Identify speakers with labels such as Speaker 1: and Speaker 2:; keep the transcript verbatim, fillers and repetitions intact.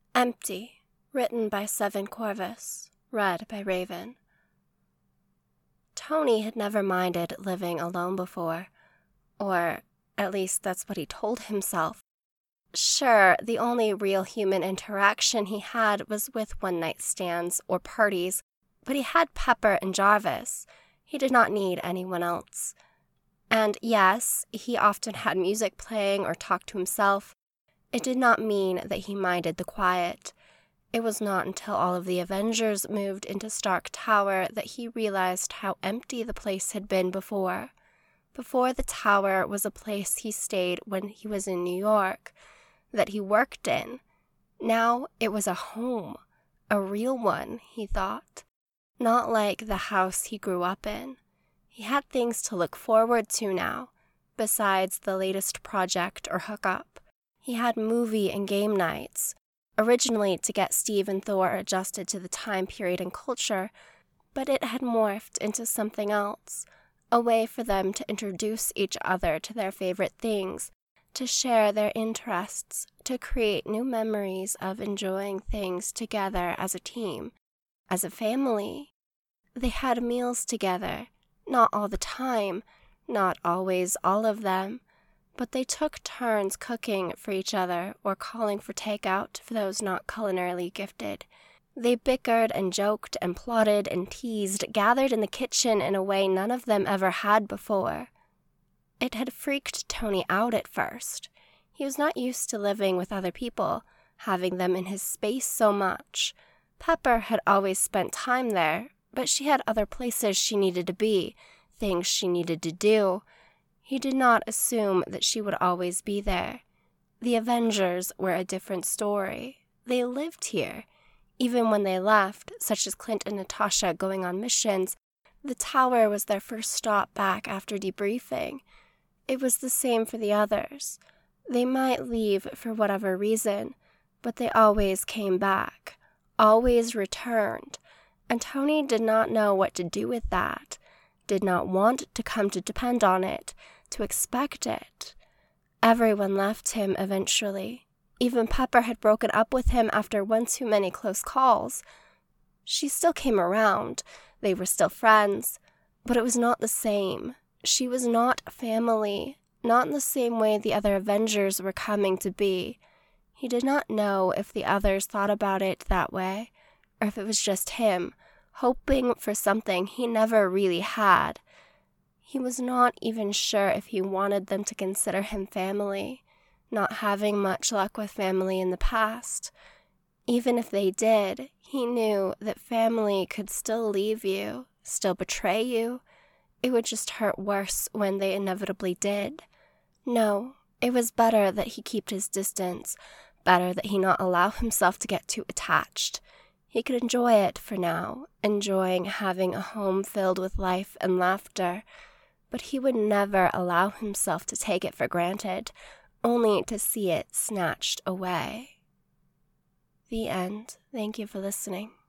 Speaker 1: Empty, written by Seven Corvus, read by Raven. Tony had never minded living alone before, or at least that's what he told himself. Sure, the only real human interaction he had was with one-night stands or parties, but he had Pepper and Jarvis. He did not need anyone else. And yes, he often had music playing or talked to himself. It did not mean that he minded the quiet. It was not until all of the Avengers moved into Stark Tower that he realized how empty the place had been before. Before, the tower was a place he stayed when he was in New York, that he worked in. Now it was a home, a real one, he thought. Not like the house he grew up in. He had things to look forward to now, besides the latest project or hookup. He had movie and game nights, originally to get Steve and Thor adjusted to the time period and culture, but it had morphed into something else, a way for them to introduce each other to their favorite things, to share their interests, to create new memories of enjoying things together as a team, as a family. They had meals together, not all the time, not always all of them, but they took turns cooking for each other or calling for takeout for those not culinarily gifted. They bickered and joked and plotted and teased, gathered in the kitchen in a way none of them ever had before. It had freaked Tony out at first. He was not used to living with other people, having them in his space so much. Pepper had always spent time there, but she had other places she needed to be, things she needed to do. He did not assume that she would always be there. The Avengers were a different story. They lived here. Even when they left, such as Clint and Natasha going on missions, the tower was their first stop back after debriefing. It was the same for the others. They might leave for whatever reason, but they always came back, always returned, and Tony did not know what to do with that, did not want to come to depend on it, to expect it. Everyone left him eventually. Even Pepper had broken up with him after one too many close calls. She still came around. They were still friends. But it was not the same. She was not family, not in the same way the other Avengers were coming to be. He did not know if the others thought about it that way, or if it was just him, hoping for something he never really had. He was not even sure if he wanted them to consider him family, not having much luck with family in the past. Even if they did, he knew that family could still leave you, still betray you. It would just hurt worse when they inevitably did. No, it was better that he keep his distance, better that he not allow himself to get too attached. He could enjoy it for now, enjoying having a home filled with life and laughter, but he would never allow himself to take it for granted, only to see it snatched away. The end. Thank you for listening.